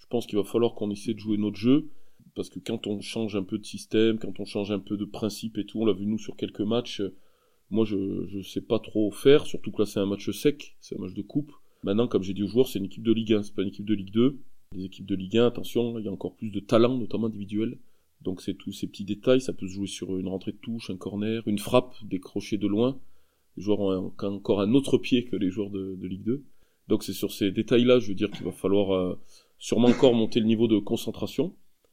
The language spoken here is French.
pense qu'il va falloir qu'on essaie de jouer notre jeu, parce que quand on change un peu de système, quand on change un peu de principe et tout, on l'a vu nous sur quelques matchs, moi je sais pas trop faire, surtout que là c'est un match sec, c'est un match de coupe. Maintenant, comme j'ai dit aux joueurs, c'est une équipe de Ligue 1, c'est pas une équipe de Ligue 2. Les équipes de Ligue 1, attention, il y a encore plus de talent, notamment individuel. Donc c'est tous ces petits détails, ça peut se jouer sur une rentrée de touche, un corner, une frappe, des crochets de loin. Les joueurs ont encore un autre pied que les joueurs de Ligue 2. Donc c'est sur ces détails-là, je veux dire qu'il va falloir sûrement encore monter le niveau de concentration.